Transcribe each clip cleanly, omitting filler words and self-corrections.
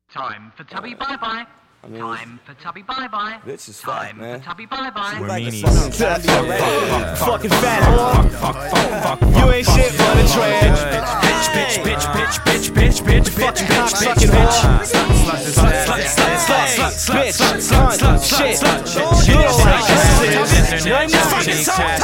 Time for Tubby bye-bye. Time for Tubby bye-bye. Bitch is fat, Time man. for Tubby bye-bye. We're meanies. Fucking fat whore. You ain't shit but a trash. Bitch, Fucking cocksucking whore. Bitch, cunt, shit. You don't like that shit. Right now, fucking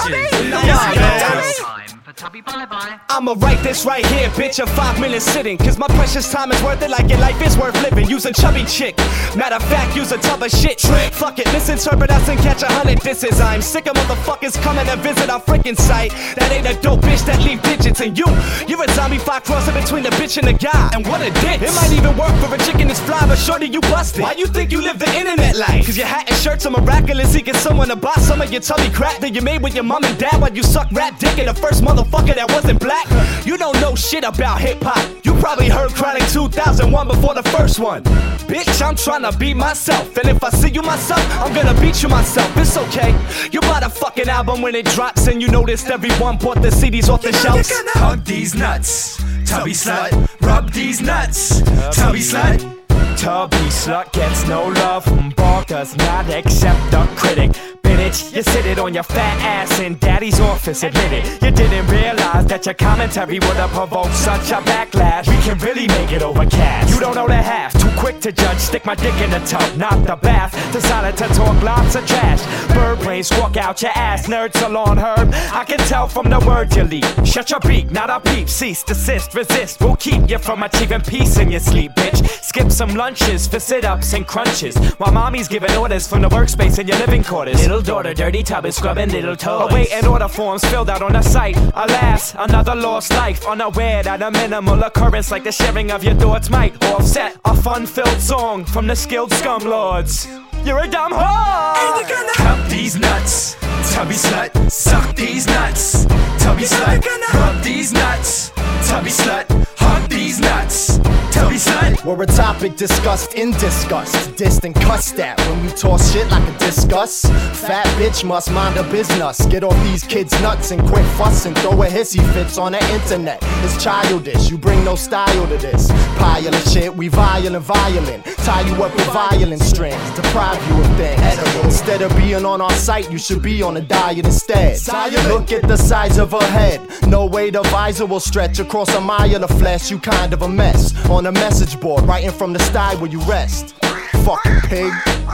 Time for Tubby bye-bye. I'ma write this right here, bitch, a 5 minute sitting. Cause my precious time is worth it like your life is worth living. Use a chubby chick. Matter of fact, use a tub of shit. Fuck it, misinterpret us and catch 100 disses. I'm sick of motherfuckers coming to visit our freaking site. That ain't a dope bitch that leave digits. And you're a zombie fly crossing between the bitch and the guy. And what a dick. It might even work for a chicken that's fly, but shorty, you busted. Why you think you live the internet life? Cause your hat and shirts are miraculous. You get someone to buy some of your tubby crap that you made with your mom and dad while you suck rat dick in the first motherfucker that wasn't black. You don't know shit about hip-hop. You probably heard Chronic 2001 before the first one. Bitch, I'm tryna be myself. And if I see you myself, I'm gonna beat you myself. It's okay. You bought a fucking album when it drops, and you noticed everyone bought the CDs off the shelves. Hug these nuts, tubby slut. Rub these nuts, tubby slut. Tubby slut gets no love from Ball, does not accept a critic. Bitch, you sit it on your fat ass in daddy's office, admit it. You didn't realize that your commentary would have provoked such a backlash. We can really make it overcast. You don't know the half, too quick to judge. Stick my dick in the tub, not the bath. Decided to talk lots of trash. Bird brains walk out your ass, nerd salon herb. I can tell from the words you leak. Shut your beak, not a peep. Cease, desist, resist. We'll keep you from achieving peace in your sleep, bitch. Skip some lunches for sit-ups and crunches while mommy's giving orders from the workspace in your living quarters. Little daughter, dirty tub is scrubbing little toes. Awaiting order forms filled out on the site. Alas, another lost life, unaware that a minimal occurrence like the sharing of your thoughts might offset a fun-filled song from the skilled scumlords. You're a dumb whore. Cup these nuts, tubby slut. Suck these nuts, tubby slut. Rub these nuts, tubby slut. Hug these nuts, tubby slut. We're a topic discussed in disgust. Distant cuss that when we toss shit like a discuss. Fat bitch must mind her business. Get off these kids' nuts and quit fussing. Throw a hissy fits on the internet. It's childish, you bring no style to this. Pile of shit, we violent. Tie you up with violent strings, deprive you of things. Instead of being on our site, you should be on a diet instead. Look at the size of her head. No way the visor will stretch across a mile of flesh. You kind of a mess. On a message board, writing from the sty where you rest. Fucking pig.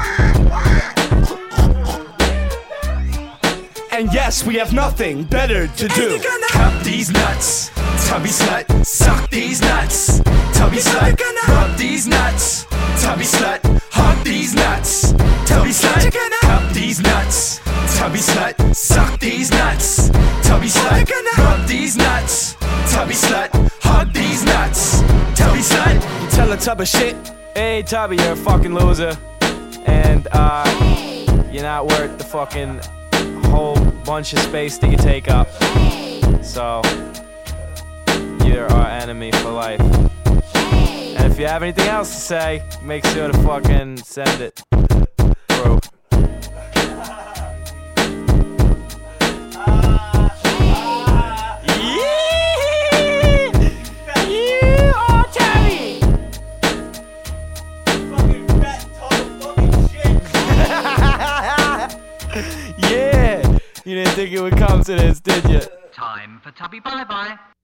And yes, we have nothing better to do. Cup these nuts, tubby slut. Suck these nuts, tubby slut. Rub these nuts, tubby slut. Hug these nuts, tubby slut. Cup these nuts, tubby slut. Suck these nuts, tubby slut. Rub these nuts, tubby slut. Hug these nuts, tubby slut. You tell a tub of shit. Hey, Tubby, you're a fucking loser. And, you're not worth the fucking whole bunch of space that you take up. So, you're our enemy for life. And if you have anything else to say, make sure to fucking send it through. Yeah, you didn't think it would come to this, did you? Time for Tubby bye-bye.